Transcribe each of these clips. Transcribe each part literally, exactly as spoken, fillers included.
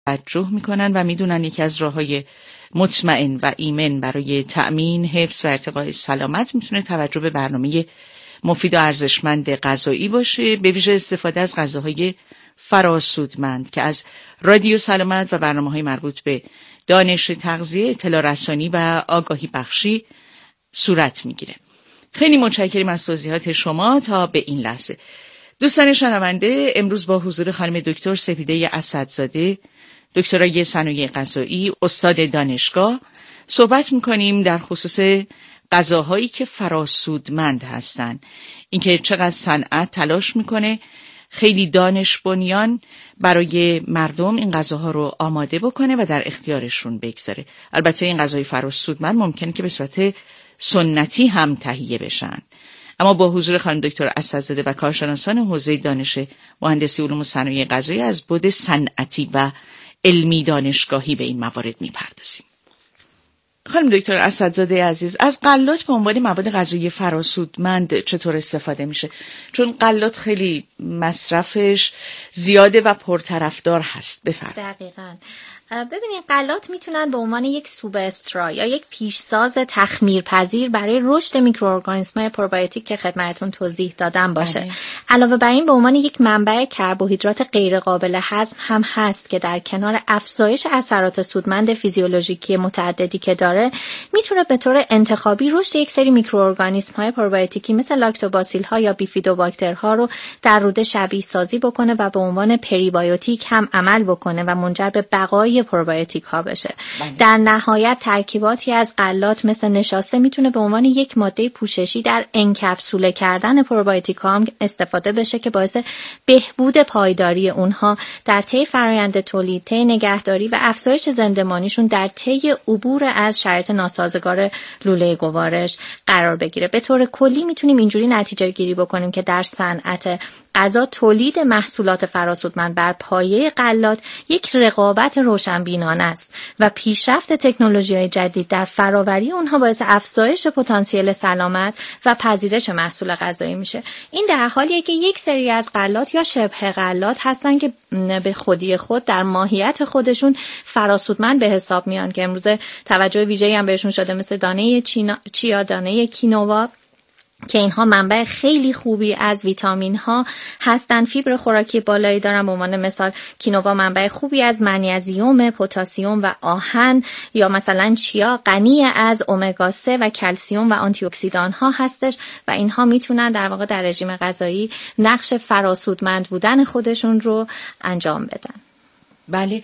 توجه میکنن و میدونن یکی از راههای مطمئن و ایمن برای تأمین حفظ و ارتقاء سلامت میتونه توجه به برنامه مفید و ارزشمند غذایی باشه، به ویژه استفاده از غذاهای فراسودمند که از رادیو سلامت و برنامه‌های مربوط به دانش تغذیه، اطلاع رسانی و آگاهی بخشی صورت میگیره. خیلی متشکرم از توضیحات شما تا به این لحظه. دوستان شنونده، امروز با حضور خانم دکتر سپیده اسدزاده، دکترای صنایع غذایی، استاد دانشگاه، صحبت میکنیم در خصوص غذاهایی که فراسودمند هستند. اینکه چقدر صنعت تلاش میکنه خیلی دانش بنیان برای مردم این غذاها رو آماده بکنه و در اختیارشون بگذاره. البته این غذاهای فراسودمند ممکنه که به صورت سنتی هم تهیه بشن، اما با حضور خانم دکتر اسدزاده و کارشناسان حوزه دانش مهندسی علوم و صنایع غذایی از بعد صنعتی و علمی دانشگاهی به این موارد میپردازیم. خانم دکتر اسدزاده عزیز، از غلات به عنوان مواد غذایی فراسودمند چطور استفاده میشه؟ چون غلات خیلی مصرفش زیاده و پرطرفدار هست. بفرمایید. دقیقاً. ببینید، غلات میتونن به عنوان یک سوبسترا یا یک پیشساز تخمیرپذیر برای رشد میکروارگانیسم‌های پروبیوتیک که خدمتتون توضیح دادم باشه. بله. علاوه بر این به عنوان یک منبع کربوهیدرات غیر قابل هضم هم هست که در کنار افزایش اثرات سودمند فیزیولوژیکی متعددی که داره، میتونه به طور انتخابی رشد یک سری میکروارگانیسم‌های پروبیوتیکی مثل لاکتوباسیل‌ها یا بیفیدوباکترها رو در روده شبیه سازی بکنه و به عنوان پریبیوتیک هم عمل بکنه و منجر به بقای پروبیوتیک ها بشه. بله. در نهایت ترکیباتی از غلات مثل نشاسته میتونه به عنوان یک ماده پوششی در انکپسوله کردن پروبیوتیک ها هم استفاده بشه که باعث بهبود پایداری اونها در طی فرآیند تولید، طی نگهداری و افزایش زندمانیشون در طی عبور از شرایط ناسازگار لوله گوارش قرار بگیره. به طور کلی میتونیم اینجوری نتیجه گیری بکنیم که در صنعت غذا تولید محصولات فراسودمند بر پایه غلات یک رقابت روشنبینانه است و پیشرفت تکنولوژی‌های جدید در فراوری اونها باعث افزایش پتانسیل سلامت و پذیرش محصول غذایی میشه. این در حالیه که یک سری از غلات یا شبه غلات هستن که به خودی خود در ماهیت خودشون فراسودمند به حساب میان که امروز توجه ویژه‌ای هم بهشون شده، مثل دانه چیا، دانه کینوا که اینها منبع خیلی خوبی از ویتامین ها هستن، فیبر خوراکی بالایی دارن. به عنوان مثال کینوا منبع خوبی از منیزیم، پتاسیم و آهن، یا مثلا چیا غنی از امگا سه و کلسیم و آنتی اکسیدان ها هستش و اینها میتونن در واقع در رژیم غذایی نقش فراسودمند بودن خودشون رو انجام بدن. بله،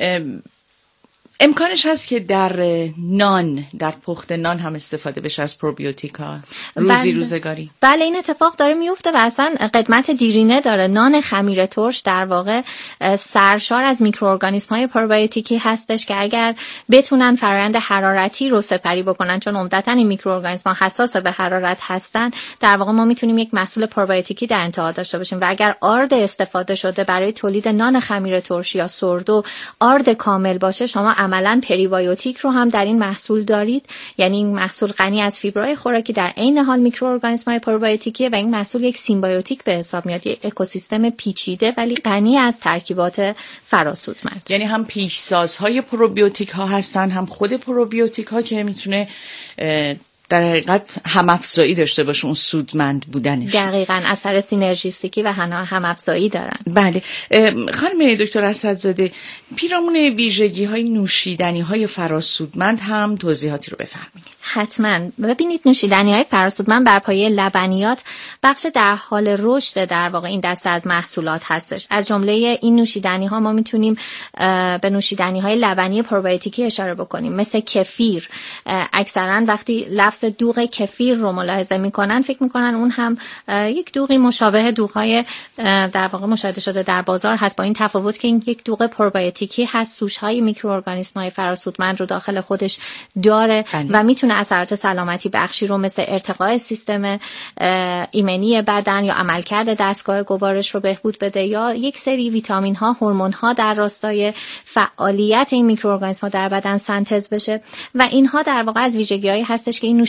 امکانش هست که در نان، در پخت نان هم استفاده بشه از پروبیوتیکا روزی بله. روزگاری. بله، این اتفاق داره میفته و اصلا قدمت دیرینه داره. نان خمیر ترش در واقع سرشار از میکروارگانیسم‌های پروبیوتیکی هستش که اگر بتونن فرآیند حرارتی رو سپری بکنن، چون عمدتاً این میکروارگانیسم‌ها حساس به حرارت هستن، در واقع ما میتونیم یک محصول پروبیوتیکی در انتها داشته باشیم. و اگر آرد استفاده شده برای تولید نان خمیر ترش یا سردو آرد کامل باشه، شما عملاً پریبیوتیک رو هم در این محصول دارید، یعنی این محصول غنی از فیبرهای خوراکی در عین حال میکروارگانیسم‌های پروبیوتیکیه و این محصول یک سیمبیوتیک به حساب میاد، یک اکوسیستم پیچیده ولی غنی از ترکیبات فراسودمند. یعنی هم پیشسازهای پروبیوتیک ها هستن، هم خود پروبیوتیک ها که میتونه در حقیقت هم افزایی داشته باشه اون سودمند بودنش. دقیقاً، اثر سینرژیستیکی و هم افزایی دارن. بله. خانم دکتر اسدزاده، پیرامون ویژگی های نوشیدنی های فراسودمند هم توضیحاتی رو بفرمایید. حتما. ببینید، نوشیدنی های فراسودمند بر پایه لبنیات بخش در حال رشد در واقع این دسته از محصولات هستش. از جمله این نوشیدنی ها ما میتونیم به نوشیدنی های لبنی پروبیوتیکی اشاره بکنیم، مثل کفیر. اکثرا وقتی لفظ دوغ کفیر رو ملاحظه میکنن فکر میکنن اون هم یک دوغی مشابه دوغ‌های در واقع مشاهده شده در بازار هست، با این تفاوت که این یک دوغ پروبیوتیکی هست، سوش‌های میکروارگانیسم‌های فراسودمند رو داخل خودش داره بله. و میتونه اثرات سلامتی بخشی رو مثل ارتقاء سیستم ایمنی بدن یا عملکرد دستگاه گوارش رو بهبود بده، یا یک سری ویتامین ها، هورمون ها در راستای فعالیت این میکروارگانیسم‌ها در بدن سنتز بشه و اینها در واقع از ویژگی‌هایی هستش که این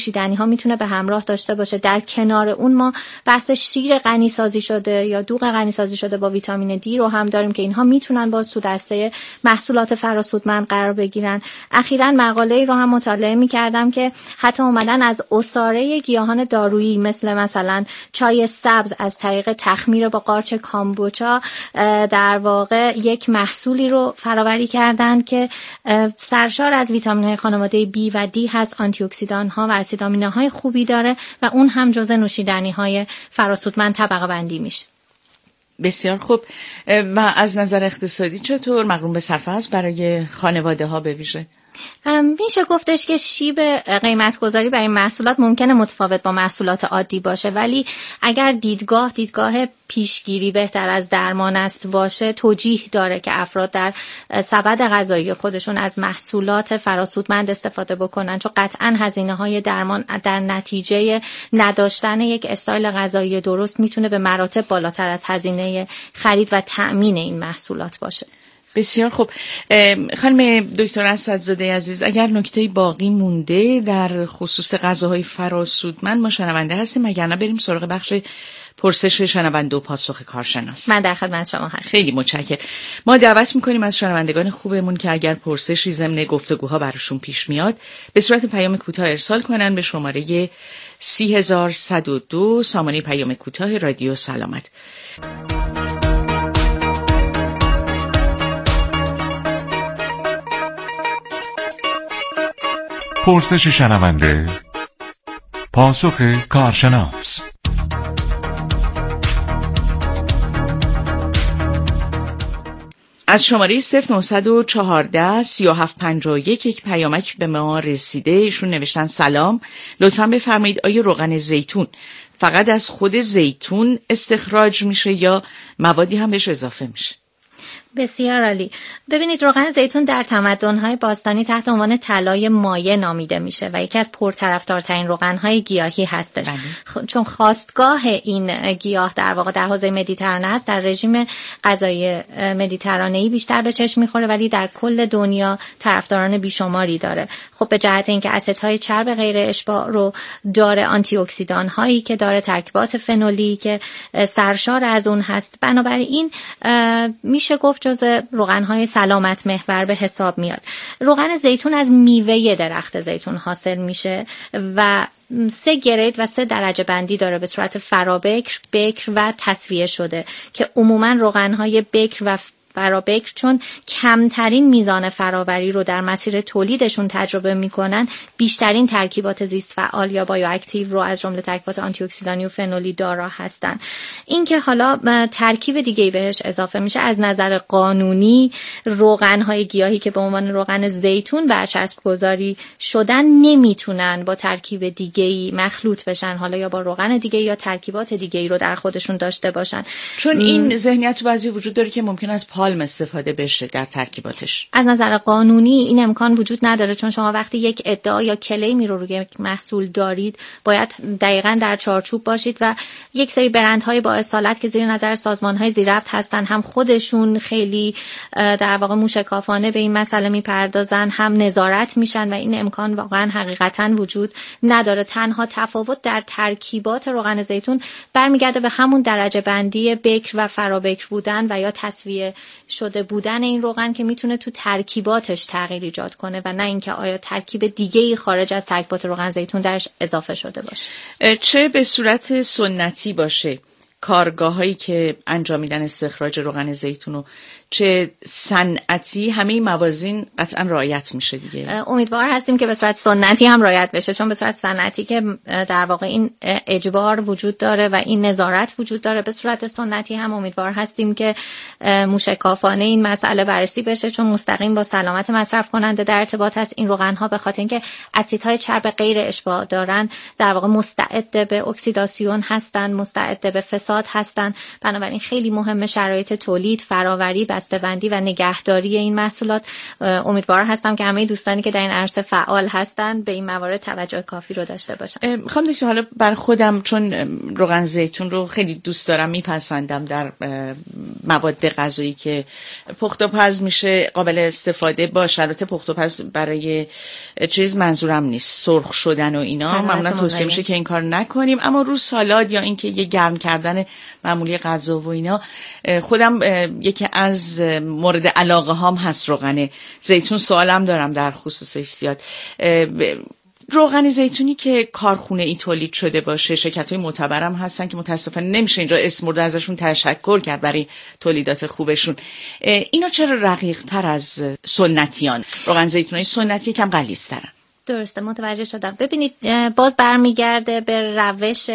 نوشیدنی ها میتونه به همراه داشته باشه. در کنار اون ما بحث شیر غنی سازی شده یا دوغ غنی سازی شده با ویتامین دی رو هم داریم که اینها میتونن باز تو دسته محصولات فراسودمند قرار بگیرن. اخیراً مقاله‌ای رو هم مطالعه می‌کردم که حتی اومدن از عصاره گیاهان دارویی مثل مثلا چای سبز از طریق تخمیر با قارچ کامبوچا در واقع یک محصولی رو فراوری کردن که سرشار از ویتامین‌های خانواده B و D هست، آنتی اکسیدان‌ها و اسید آمینوهای خوبی داره و اون هم جزء نوشیدنی‌های فراسودمند طبقه بندی میشه. بسیار خوب. و از نظر اقتصادی چطور مقرون به صرفه است برای خانواده ها به ویژه؟ میشه گفتش که شیب قیمت گذاری برای محصولات ممکنه متفاوت با محصولات عادی باشه، ولی اگر دیدگاه دیدگاه پیشگیری بهتر از درمان است باشه، توجیه داره که افراد در سبد غذایی خودشون از محصولات فراسودمند استفاده بکنن، چون قطعاً هزینه‌های درمان در نتیجه نداشتن یک استایل غذایی درست میتونه به مراتب بالاتر از هزینه خرید و تأمین این محصولات باشه. بسیار خوب. خانم دکتر اسدزاده عزیز، اگر نکته باقی مونده در خصوص غذاهای فراسودمند ما شنونده هستیم، اگر نه بریم سراغ بخش پرسش شنونده و پاسخ کارشناس. من در خدمت شما هستم. خیلی متشکرم. ما دعوت میکنیم از شنوندگان خوبمون که اگر پرسشی ضمن گفتگوها براشون پیش میاد به صورت پیام کوتاه ارسال کنن به شماره سی هزار صد و دو سامانه پیام کوتاه رادیو سلامت. پرسش شنونده، پاسخ کارشناس. از شماره صفر نهصد و چهارده سی و هفت پنجاه و یک یک پیامک به ما رسیده. ایشون نوشتن سلام، لطفاً بفرمایید آیا روغن زیتون فقط از خود زیتون استخراج میشه یا موادی هم بهش اضافه میشه؟ بسیار عالی. ببینید، روغن زیتون در تمدن‌های باستانی تحت عنوان طلای مایع نامیده میشه و یکی از پرطرفدارترین روغن‌های گیاهی هستش. خ... چون خاستگاه این گیاه در واقع در حوزه مدیترانه است، در رژیم غذایی مدیترانه‌ای بیشتر به چشم می‌خوره، ولی در کل دنیا طرفداران بیشماری داره. خب به جهت اینکه اسیدهای چرب غیر اشباع رو داره، آنتی اکسیدان هایی که داره، ترکیبات فنولی که سرشار از اون هست، بنابراین میشه گفت جزء روغن‌های سلامت محور به حساب میاد. روغن زیتون از میوه درخت زیتون حاصل میشه و سه گرید و سه درجه بندی داره به صورت فرابکر، بکر و تصفیه شده که عموماً روغن‌های بکر و فرابکر چون کمترین میزان فرآوری رو در مسیر تولیدشون تجربه میکنن، بیشترین ترکیبات زیست فعال یا بایو اکتیو رو از جمله ترکیبات آنتی اکسیدانی و فنولی دارا هستن. این که حالا ترکیب دیگه‌ای بهش اضافه میشه، از نظر قانونی روغن‌های گیاهی که به عنوان روغن زیتون برچسب گذاری شدن نمیتونن با ترکیب دیگه‌ای مخلوط بشن، حالا یا با روغن دیگه یا ترکیبات دیگه‌ای رو در خودشون داشته باشن. چون این ذهنیت تو بعضی وجود داره که ممکن است پالم استفاده بشه در ترکیباتش. از نظر قانونی این امکان وجود نداره، چون شما وقتی یک ادعا یا کلیمی رو روی یک محصول دارید باید دقیقاً در چارچوب باشید و یک سری برندهای با اصالت که زیر نظر سازمان‌های ذی‌ربط هستن هم خودشون خیلی در واقع موشکافانه به این مسئله میپردازن، هم نظارت میشن و این امکان واقعاً حقیقتاً وجود نداره. تنها تفاوت در ترکیبات روغن زیتون برمیگرده به همون درجه بندی بکر و فرابکر بودن و یا تصفیه شده بودن این روغن که میتونه تو ترکیباتش تغییر ایجاد کنه و نه اینکه آیا ترکیب دیگه‌ای خارج از ترکیبات روغن زیتون درش اضافه شده باشه. چه به صورت سنتی باشه کارگاه‌هایی که انجام میدن استخراج روغن زیتون و چه صنعتی، همه موازین قطعا رعایت میشه دیگه. امیدوار هستیم که به صورت سنتی هم رعایت بشه، چون به صورت صنعتی که در واقع این اجبار وجود داره و این نظارت وجود داره، به صورت سنتی هم امیدوار هستیم که موشکافانه این مسئله بررسی بشه، چون مستقیم با سلامت مصرف کننده در ارتباط هست. این روغن ها به خاطر اینکه اسیدهای چرب غیر اشباع دارن در واقع مستعد به اکسیداسیون هستن، مستعد به فساد فساد هستن. بنابراین خیلی مهمه شرایط تولید، فراوری، بسته‌بندی و نگهداری این محصولات. امیدوار هستم که همه دوستانی که در این عرصه فعال هستن به این موارد توجه کافی رو داشته باشن. میخوام دکتر حالا بر خودم چون روغن زیتون رو خیلی دوست دارم، میپسندم در مواد غذایی که پخت و پز میشه قابل استفاده باشه. البته پخت و پز برای چیز منظورم نیست سرخ شدن و اینا، معمولا توصیه میشه که این کار نکنیم، اما رو سالاد یا اینکه یه گرم کردن معمولی غذا و اینا خودم یکی از مورد علاقه هام هست روغن زیتون. سوالم دارم در خصوصش زیاد. روغن زیتونی که کارخونه ای تولید شده باشه، شرکت‌های معتبرم هستن که متاسفانه نمیشه اینجا اسم برده ازشون تشکر کرد برای تولیدات خوبشون، اینو چرا رقیق تر از سنتیان؟ روغن زیتونی سنتی کم غلیظ‌ترن. درسته، متوجه شدم. ببینید باز برمیگرده به روش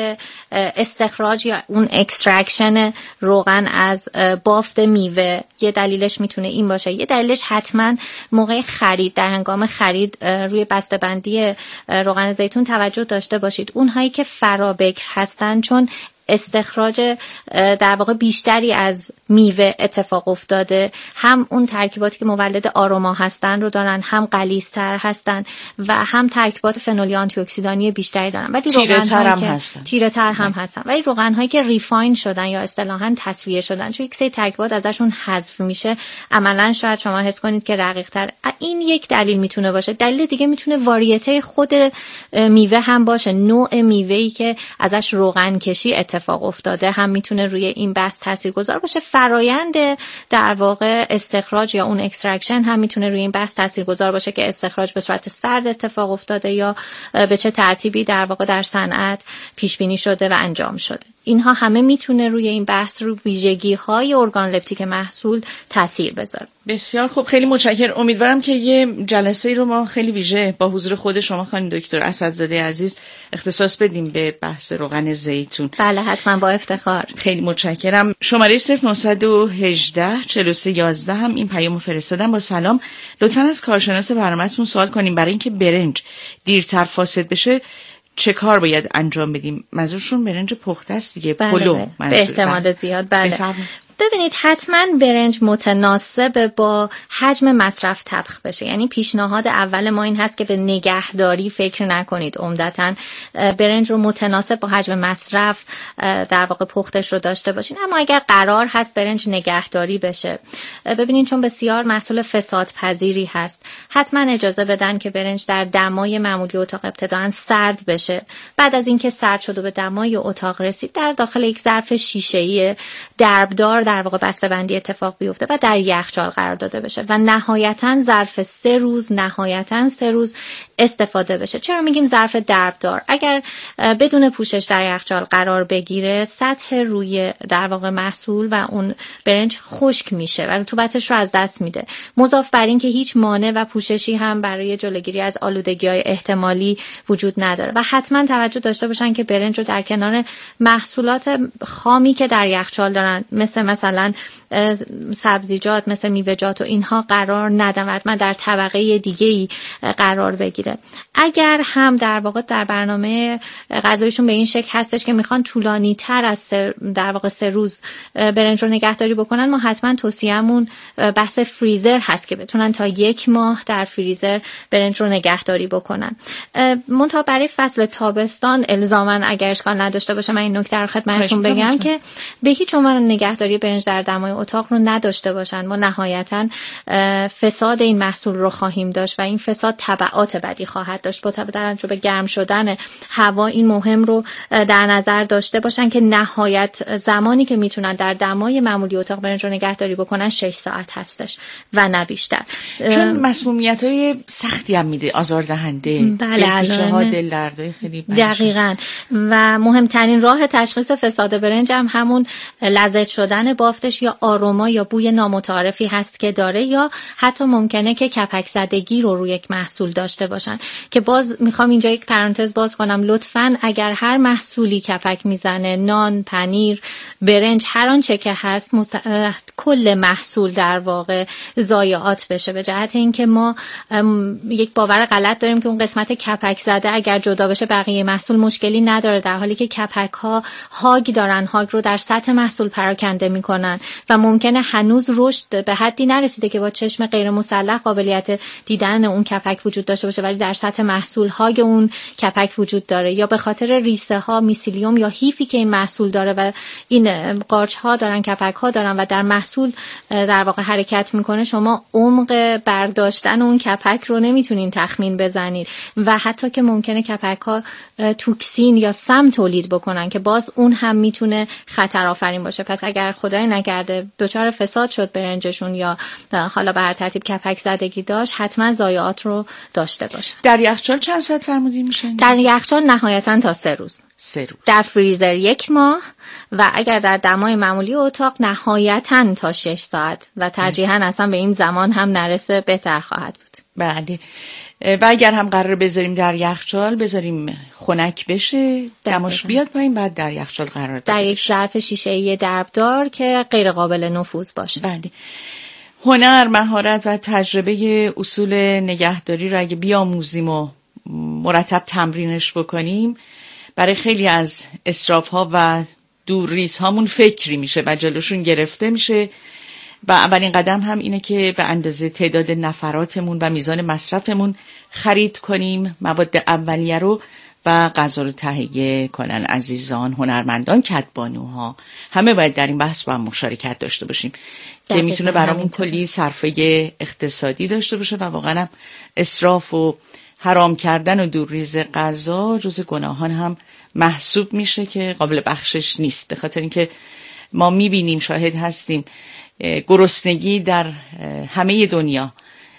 استخراج یا اون اکسترکشن روغن از بافت میوه. یه دلیلش میتونه این باشه، یه دلیلش حتما موقع خرید، در هنگام خرید روی بسته‌بندی روغن زیتون توجه داشته باشید. اونهایی که فرابکر هستن چون استخراج در واقع بیشتری از میوه اتفاق افتاده، هم اون ترکیباتی که مولد آروما هستن رو دارن، هم غلیظ‌تر هستن و هم ترکیبات فنولی آنتی اکسیدانی بیشتری دارن، ولی تیره‌تر هم هستن تیره‌تر هم هستن ولی روغن‌هایی که ریفاین شدن یا اصطلاحاً تصفیه شدن، چون یک سری ترکیبات ازشون حذف میشه، عملاً شاید شما حس کنید که رقیق‌تر. این یک دلیل میتونه باشه. دلیل دیگه میتونه واریته خود میوه هم باشه، نوع میوه‌ای که ازش روغن کشی اتفاق افتاده هم میتونه روی این بحث تاثیرگذار باشه. فرایند در واقع استخراج یا اون اکسترکشن هم میتونه روی این بحث تاثیرگذار باشه که استخراج به صورت سرد اتفاق افتاده یا به چه ترتیبی در واقع در صنعت پیش بینی شده و انجام شده. اینها همه میتونه روی این بحث رو ویژگی‌های ارگانولپتیک محصول تاثیر بذاره. بسیار خوب، خیلی متشکرم. امیدوارم که یه جلسه رو ما خیلی ویژه با حضور خود شما خانم دکتر اسدزاده عزیز اختصاص بدیم به بحث روغن زیتون. بله حتما، با افتخار. خیلی متشکرم. شماره صفر نه یک هشت چهل و سه یازده هم این پیامو فرستادم. با سلام، لطفاً از کارشناس برنامه‌تون سوال کنیم برای اینکه برنج دیرتر فاسد بشه چه کار باید انجام بدیم؟ منظورشون برنج پخته است دیگه. بله پلو بله. به احتمال زیاد. بله. بفرم. ببینید حتما برنج متناسب با حجم مصرف طبخ بشه. یعنی پیشنهاد اول ما این هست که به نگهداری فکر نکنید، عمدتاً برنج رو متناسب با حجم مصرف در واقع پختش رو داشته باشین. اما اگر قرار هست برنج نگهداری بشه، ببینید چون بسیار محصول فساد پذیری هست، حتما اجازه بدن که برنج در دمای معمولی اتاق ابتداً سرد بشه. بعد از اینکه سرد شد و به دمای اتاق رسید، در داخل یک ظرف شیشه‌ای دربدار در واقع بسته‌بندی اتفاق بیفته و در یخچال قرار داده بشه و نهایتاً ظرف سه روز نهایتاً سه روز استفاده بشه. چرا میگیم ظرف دربدار؟ اگر بدون پوشش در یخچال قرار بگیره، سطح روی در واقع محصول و اون برنج خشک میشه و رطوبتش رو از دست میده. مضاف بر این که هیچ مانع و پوششی هم برای جلوگیری از آلودگی‌های احتمالی وجود نداره و حتما توجه داشته باشن که برنج رو در کنار محصولات خامی که در یخچال دارن، مثل مثلا سبزیجات، مثل میوه‌جات و اینها قرار ندن و حتما در طبقه دیگه‌ای قرار بگیره. اگر هم در واقع در برنامه غذایشون به این شکل هستش که میخوان طولانی تر از در واقع سه روز برنج رو نگهداری بکنن، ما حتما توصیه‌مون بحث فریزر هست که بتونن تا یک ماه در فریزر برنج رو نگهداری بکنن. منتها برای فصل تابستان الزاماً اگر اشکال نداشته باشه، من این نکته رو خدمتتون بگم که به هیچ عنوان نگهداری برنج در دمای اتاق رو نداشته باشن. ما نهایتاً فساد این محصول رو خواهیم داشت و این فساد تبعات بدی خواهد داشت. با توجه به گرم شدن هوا این مهم رو در نظر داشته باشن که نهایت زمانی که میتونن در دمای معمولی اتاق برنج رو نگهداری بکنن شش ساعت هستش و نه بیشتر، چون مسمومیت‌های سختی هم میده، آزاردهنده، دلپیچه‌ها، دلدردهای خیلی دقیقاً. و مهمترین راه تشخیص فساد برنج هم همون لزج شدن میزان بافتش یا آروما یا بوی نامتعارفی هست که داره، یا حتی ممکنه که کپک زدگی رو روی یک محصول داشته باشن. که باز میخوام اینجا یک پرانتز باز کنم، لطفاً اگر هر محصولی کپک میزنه، نان، پنیر، برنج، هر آنچه که هست، مس... کل محصول در واقع ضایعات بشه، به جهت اینکه ما یک باور غلط داریم که اون قسمت کپک زده اگر جدا بشه بقیه محصول مشکلی نداره، در حالی که کپک ها هاگ دارن، هاگ رو در سطح محصول پراکنده میکنن و ممکنه هنوز رشد به حدی نرسیده که با چشم غیر مسلح قابلیت دیدن اون کپک وجود داشته باشه، ولی در سطح محصول هاگ اون کپک وجود داره، یا به خاطر ریسه ها، میسیلیوم یا هیفی که این محصول داره و این قارچ ها دارن، کپک ها دارن و در محصول در واقع حرکت میکنه، شما عمق برداشتن اون کپک رو نمیتونین تخمین بزنید و حتی که ممکنه کپک ها توکسین یا سم تولید بکنن که باز اون هم میتونه خطر آفرین باشه. پس اگر خدای نکرده دچار فساد شد برنجشون یا حالا به هر ترتیب کپک زدگی داشت، حتما ضایعات رو داشته باشه. در یخچال چند ساعت فرمودین میشه؟ در یخچال نهایتا تا سه روز. سه روز. در فریزر یک ماه و اگر در دمای معمولی اتاق نهایتا تا شش ساعت و ترجیحاً اصلا به این زمان هم نرسه بهتر خواهد بود. بله. و اگر هم قرار بذاریم در یخچال، بذاریم خنک بشه، دماش بیاد پایین، بعد در یخچال قرار در یک ظرف شیشه‌ای دربدار که غیر قابل نفوذ باشه. بله. هنر، مهارت و تجربه اصول نگهداری رو اگه بیاموزیم و مرتب تمرینش بکنیم، برای خیلی از اسراف‌ها و دورریزهامون فکری میشه و جلوشون گرفته میشه. و اولین قدم هم اینه که به اندازه تعداد نفراتمون و میزان مصرفمون خرید کنیم مواد اولیه رو و غذا رو تهیه کنن. عزیزان، هنرمندان، کدبانوها، همه باید در این بحث با هم مشارکت داشته باشیم که میتونه برامون کلی صرفه اقتصادی داشته باشه و واقعا هم اسراف و حرام کردن و دورریز غذا جز گناهان هم محسوب میشه که قابل بخشش نیست. به خاطر اینکه ما میبینیم، شاهد هستیم، گرسنگی در همه دنیا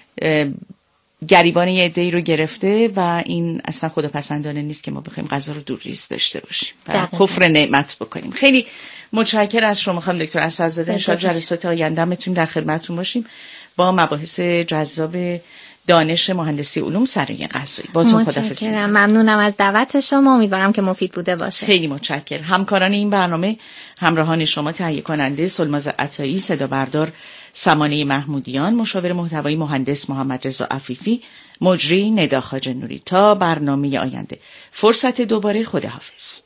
گریبان یه عده‌ای رو گرفته و این اصلا خداپسندانه نیست که ما بخوایم غذا رو دورریز داشته باشیم و کفر نعمت بکنیم. خیلی متشکرم از شما خانم دکتر اسدزاده. ان شاءالله جلسات آینده میتونیم در خدمتتون باشیم با مباحث جذاب دانش مهندسی علوم صنایع غذایی. باتون خداحافظی. متشکرم، ممنونم از دعوت شما، امیدوارم که مفید بوده باشه. خیلی متشکرم. همکاران این برنامه، همراهان شما، تهیه کننده سلماز عطایی، صدا بردار سمانه محمودیان، مشاور محتوایی مهندس محمد رضا عفیفی، مجری ندا خواجه نوری. تا برنامه آینده فرصت دوباره، خداحافظ.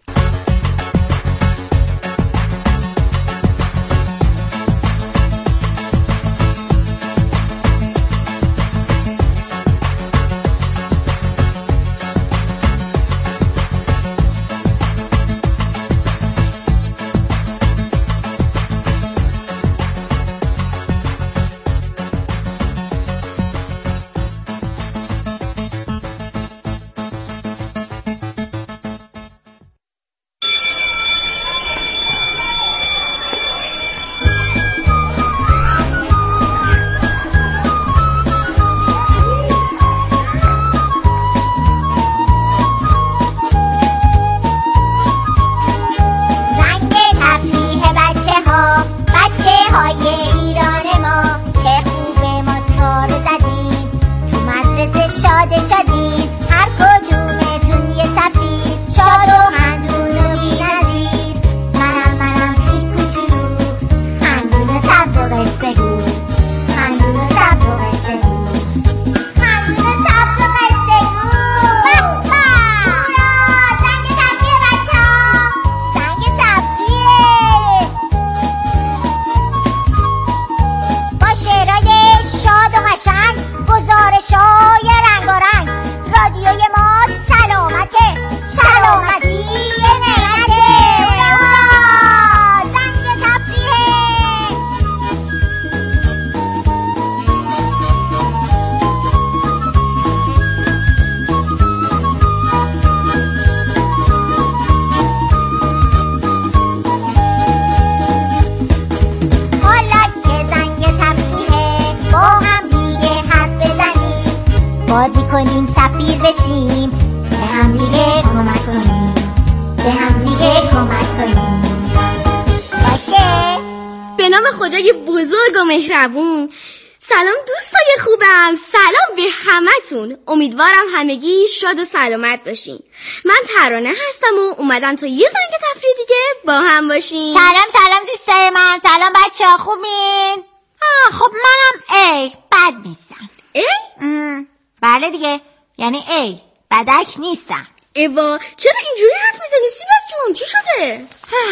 به نام خدای بزرگ و مهربون. سلام دوستای خوبم، سلام به همتون. امیدوارم همگی شاد و سلامت باشین. من ترانه هستم و اومدم تا یه زنگ تفریح دیگه با هم باشین. سلام سلام دوستای من، سلام بچه ها، خوبین؟ آه خب منم ای بد نیستم. ای؟ ام. بله دیگه، یعنی ای بدک نیستم. ایوا چرا اینجوری حرف میزنی سیبک جون؟ چی شده؟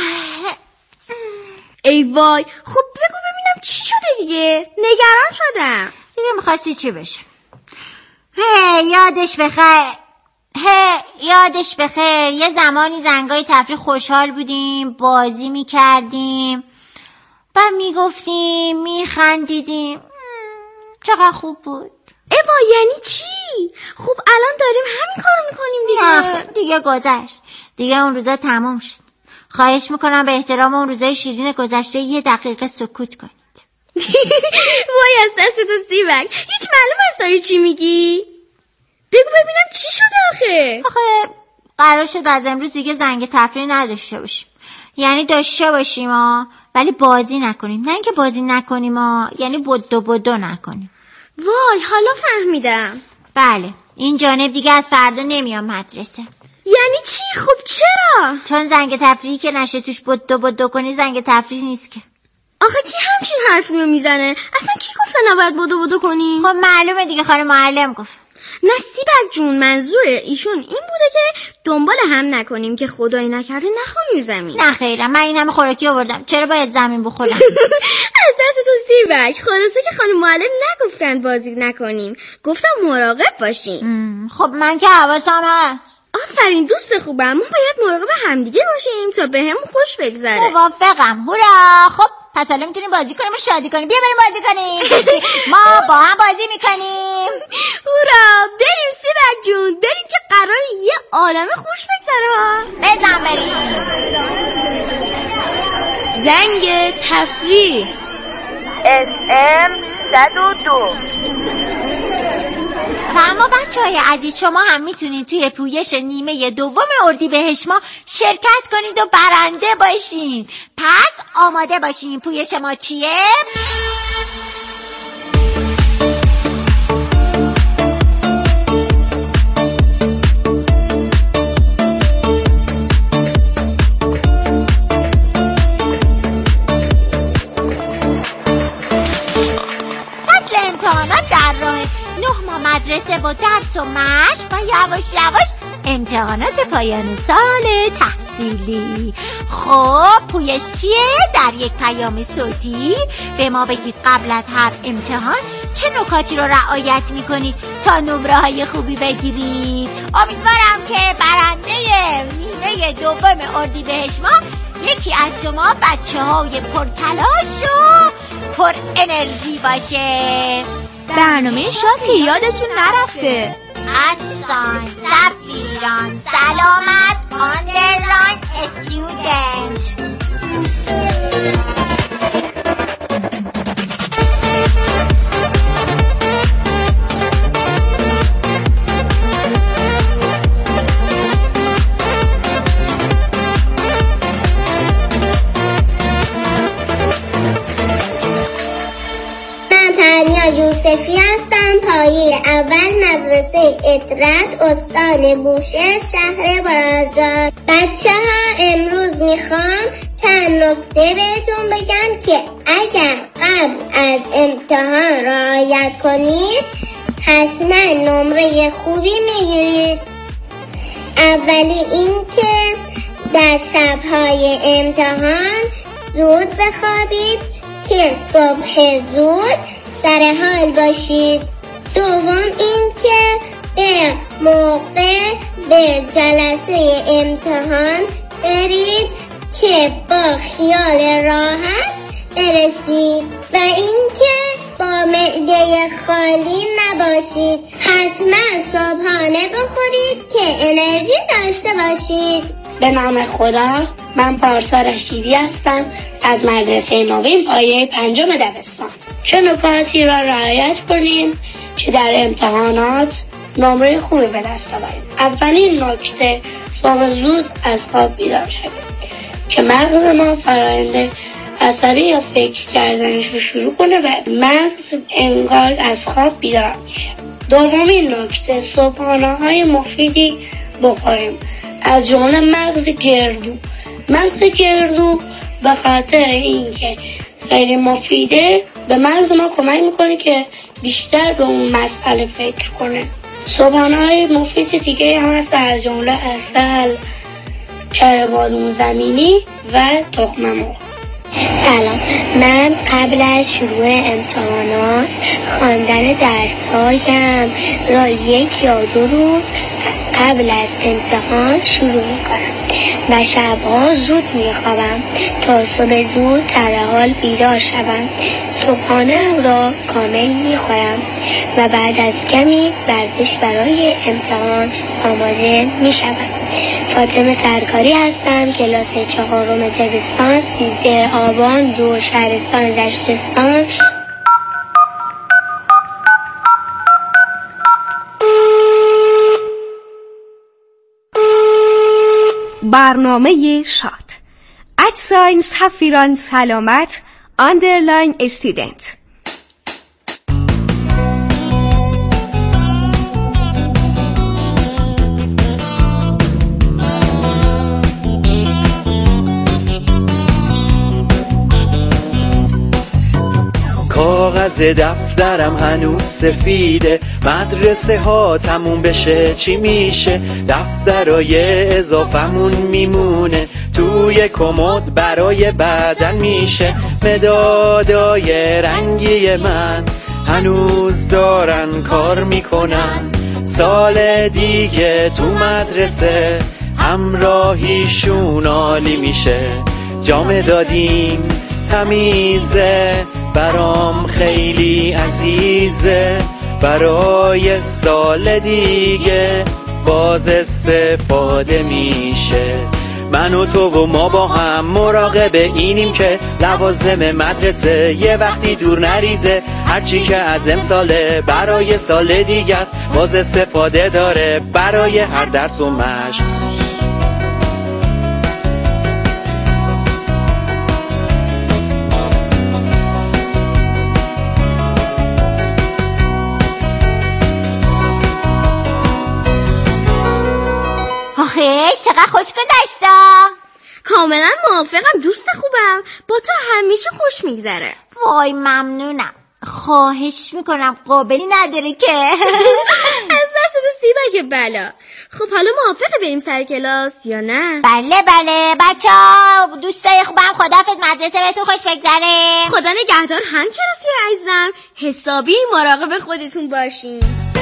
ای وای، خب بگو ببینم چی شده دیگه، نگران شدم. دیگه میخواستی چی بشه؟ هی یادش بخیر، هی یادش بخیر یه زمانی زنگای تفریح خوشحال بودیم، بازی میکردیم، بعد میگفتیم، میخندیدیم، چقدر خوب بود. ایوا یعنی چی؟ خب الان داریم همین کارو میکنیم دیگه. نه دیگه گذشت، دیگه اون روزا تمام شد. خواهش میکنم به احترام اون روزای شیرین گذشته یه دقیقه سکوت کنید. وای از دست تو سیبک، هیچ معلوم است داری چی میگی؟ بگو ببینم چی شده آخه؟ آخه قرار شد از امروز دیگه زنگ تفریح نداشته باشیم. یعنی داشته باشیم ها، ولی بازی نکنیم. نه اینکه بازی نکنیم ها، یعنی بدو بدو نکنیم. وای حالا فهمیدم. بله این جانب دیگه از فردا نمیام مدرسه. یعنی چی؟ خب چرا؟ چون زنگ تفریحی که نشه توش بدو بدو کنی زنگ تفریح نیست که. آخه کی همچین حرفی رو میزنه؟ اصلا کی گفته نباید بدو بدو کنی؟ خب معلومه دیگه، خانم معلم گفت. نه سیبک جون، منظور ایشون این بوده که دنبال هم نکنیم که خدایی نکرده نخوریم زمین. نه خیرم، من این همه خوراکی آوردم، چرا باید زمین بخورم؟ از دست تو سیبک. خلاصه که خانم معلم نگفتن بازی نکنیم، گفتم مراقب باشیم. خب من که حواسم هست. آفرین دوست خوبم، ما باید مراقب همدیگه باشیم تا به همون خوش بگذره. موافقم. هورا. خب پس حالا میتونیم بازی کنیم و شادی کنیم. بیا بریم بازی کنیم. ما با هم بازی میکنیم. هورا بریم سیبک جون، بریم که قراره یه عالم خوش بگذره ها. بزن بریم. زنگ تفریح اس ام صد و دو. و اما بچه های عزیز، شما هم میتونید توی پویش نیمه دوم اردیبهشت ما شرکت کنید و برنده باشید. پس آماده باشین. پویش ما چیه؟ فصل امتحانات در راه. نه ماه مدرسه با درس و مشق و یواش یواش امتحانات پایان سال تحصیلی. خب پویش چیه؟ در یک پیام صوتی به ما بگید قبل از هر امتحان چه نکاتی رو رعایت میکنید تا نمره های خوبی بگیرید. امیدوارم که برنده نیمه دوم اردیبهشت ما یکی از شما بچه های پرتلاش و پر انرژی باشه. برنامه شاد که یادتون نرفته. ادسان سفیران سلامت آندرلاین استودنت. یوسفی هستم، پایه اول مدرسه اطرت استان بوشهر شهر برازجان. بچه ها امروز میخوام چند نکته بهتون بگم که اگر قبل از امتحان رعایت کنید حتما نمره خوبی میگیرید. اولی این که در شبهای امتحان زود بخوابید که صبح زود سر حال باشید. دوم این که به موقع به جلسه امتحان برید که با خیال راحت برسید و این که با معده خالی نباشید. حتما صبحانه بخورید که انرژی داشته باشید. به نام خدا، من پارسا رشیدی هستم از مدرسه نوین پایه پنجم دبستان. چه نکاتی را رعایت کنیم که در امتحانات نمره خوبی به دست آوریم؟ اولین نکته، صبح زود از خواب بیدار شویم که مغز ما فرآیند عصبی یا فکر کردنش رو شروع کنه و مغز انگار از خواب بیدار میشه. دومین نکته، صبحانه های مفیدی بخوریم، از جمله مغز گردو. مغز گردو به خاطر اینکه خیلی مفیده به مغز ما کمک میکنه که بیشتر به اون مسئله فکر کنه. صبحانه‌های مفید دیگه هم هست، از جمله عسل، کره بادام زمینی و تخم مرغ. سلام، من قبل از شروع امتحانات خواندن درس‌هایم را یک یا دو روز قبل از امتحان شروع می‌کنم و شب‌ها زود می‌خوابم تا صبح زود در حال بیدار شوم. صبحانه را کامل می‌خورم و بعد از کمی ورزش برای امتحان آماده می‌شوم. فاطمه سرکاری هستم، کلاس چهارم دبستان، سیزده آبان، دو، شهرستان دشتستان. برنامه شاد ادساین سفیران سلامت اندرلاین استودنت. کاغذ دفترم هنوز سفیده، مدرسه ها تموم بشه چی میشه؟ دفترای اضافمون میمونه توی کمد برای بعدن میشه. مدادای رنگی من هنوز دارن کار میکنن، سال دیگه تو مدرسه همراهیشون عالی میشه. جام دادیم تمیزه، برام خیلی عزیزه، برای سال دیگه باز استفاده میشه. من و تو و ما با هم مراقب اینیم که لوازم مدرسه یه وقتی دور نریزه. هرچی که از امساله برای سال دیگه است، باز استفاده داره برای هر درس و مشق. آخه چقدر خوش گذشته. کاملا موافقم، دوست خوبم، با تو همیشه خوش میگذره. وای ممنونم، خواهش میکنم، قابلی نداره که. از دست تو سیبک بلا. خب حالا موافقه بریم سر کلاس یا نه؟ بله بله بچه ها، دوستای خوبم، خداحافظ، مدرسه بهتون خوش بگذره. خدا نگهدار هم کلاسی عزیزم، حسابی مراقب خودتون باشین.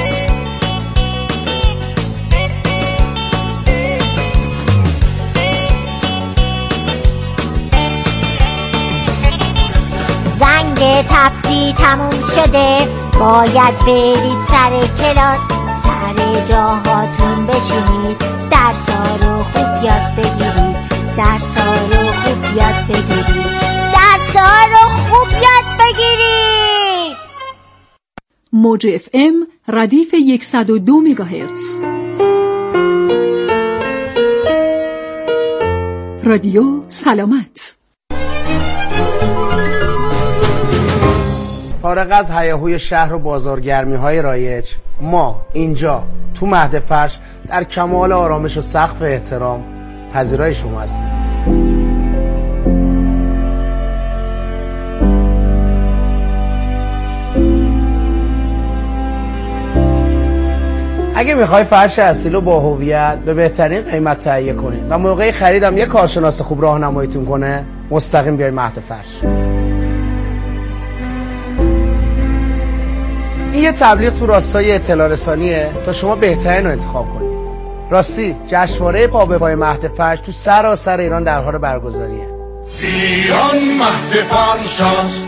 زنگ تفریح تموم شده، باید برید سر کلاس. سر جاهاتون بشینید، درسا رو خوب یاد بگیرید، درسا رو خوب یاد بگیرید، درسا رو خوب یاد بگیرید. موج اف ام ردیف صد و دو مگاهرتز، رادیو سلامت. فارغ از هیاهوی شهر و بازارگرمی‌های رایج، ما اینجا تو مهد فرش در کمال آرامش و سقف احترام پذیرای شما هستیم. اگه میخوای فرش اصیل و با هویت به بهترین قیمت تهیه کنین و موقع خریدم یه کارشناس خوب راهنماییتون کنه، مستقیم بیاین مهد فرش. این یه تبلیغ تو راستای اطلاع رسانیه تا شما بهترین رو انتخاب کنید. راستی جشنواره پا به پای مهد فرش تو سراسر ایران در حال برگزاریه. ایران مهد فرش است.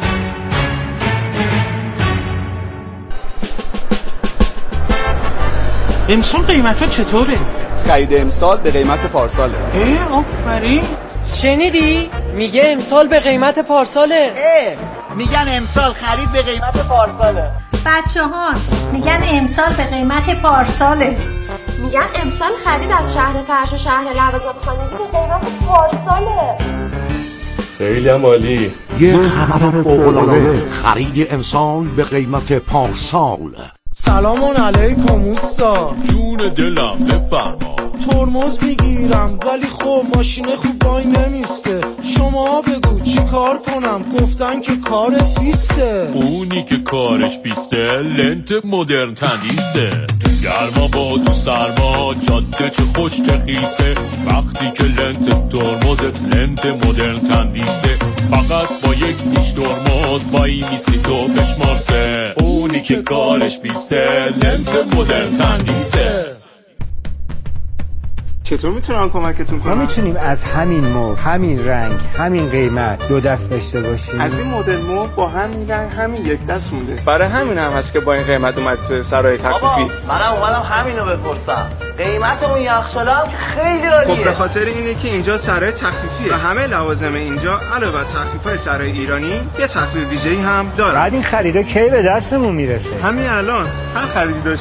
امسال قیمت ها چطوره؟ خرید امسال به قیمت پارساله. اه آفرین. شنیدی؟ میگه امسال به قیمت پارساله. اه میگن امسال خرید به قیمت پارساله. بچه ها میگن امسال به قیمت پارساله. میگن امسال خرید از شهر فرش و شهر لوازم خانگی به قیمت پارساله. خیلی هم عالی. یه خبر فوق‌العاده، خرید امسال به قیمت پارسال. سلام علیکم اوستا. جون دلم بفرما. ترمز میگیرم ولی خب ماشین خوب وای نمیسته. شما بگو چی کار کنم؟ گفتن که کارت بیسته. اونی که کارش بیسته لنت مدرن تندیسه. تو گرما با تو سرما جاده چه خوش چه خیسه. وقتی که لنت ترمزت لنت مدرن تندیسه. فقط با یک نیش ترمز وای میستی تو بشمارسه. اونی که کارش بیسته لنت مدرن تندیسه. چطور میتونم کمکتون کنم؟ ما میتونیم از همین مبل، همین رنگ، همین قیمت دو دست داشته باشیم. از این مدل مبل با همین رنگ همین یک دست مونده. برای همین هم هست که با این قیمت اومد تو سرای تخفیفی. منم اومدم همینو بپرسم. قیمت اون یخچال هم خیلی عالیه. خب به خاطر اینه که اینجا سرای تخفیفیه و همه لوازم اینجا علاوه بر تخفیف‌های سرای ایرانی یه تخفیف ویژه‌ای هم داره. بعد این خریدا کی به دستمون میرسه؟ همین الان هر خریدی